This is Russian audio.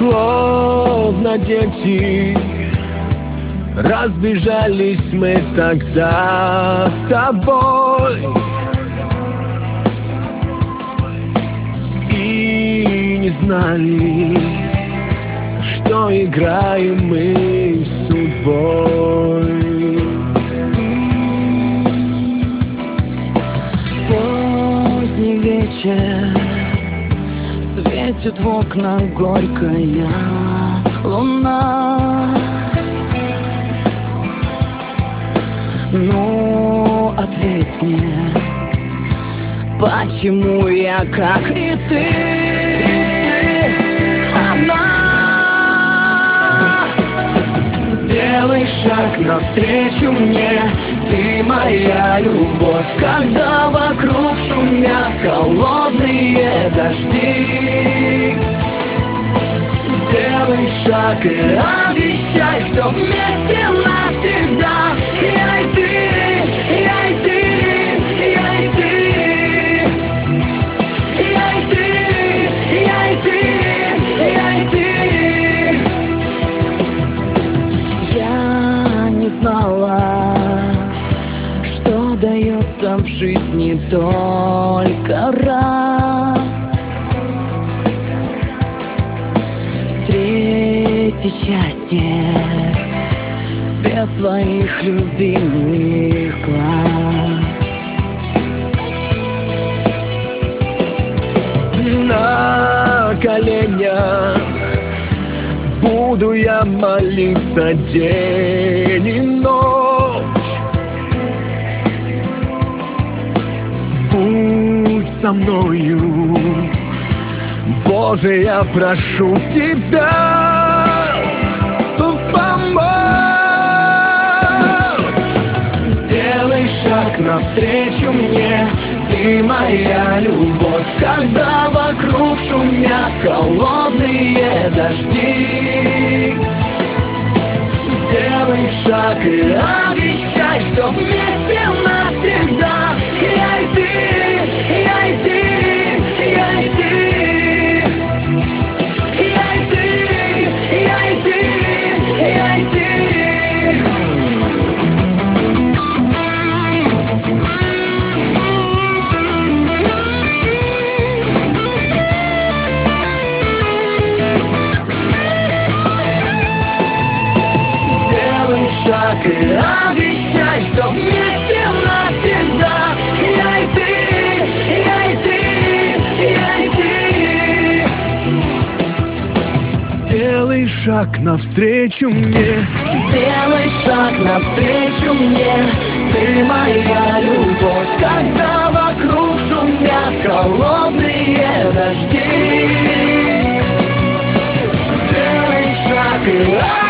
Словно дети разбежались мы тогда с тобой, и не знали, что играем мы с судьбой. Поздний вечер, светит в окна горькая луна. Ну, ответь мне, почему я, как и ты, одна? Сделай шаг навстречу мне, ты моя любовь, когда вокруг шумят холодные дожди. Сделай шаг и обещай, что вместе навсегда. Я и ты, я и ты, я и ты, я и ты, я и ты, я и ты. Я не знала, что дается в жизни только раз. Встретить счастье, свет твоих любимых глаз. На коленях буду я молиться день и ночь. Будь со мною, Боже, я прошу тебя, помочь. Сделай шаг навстречу мне, ты моя любовь, когда вокруг шумят холодные дожди. Сделай шаг и обещай, что вместе навсегда. Я и ты, я и ты, я и ты, я и ты, я и ты, я и ты. Сделай шаг и обещай, что вместе навсегда. Я и ты, я и ты, я и ты. Сделай шаг навстречу мне, сделай шаг навстречу мне, ты моя любовь, когда вокруг шумят холодные дожди. Сделай шаг и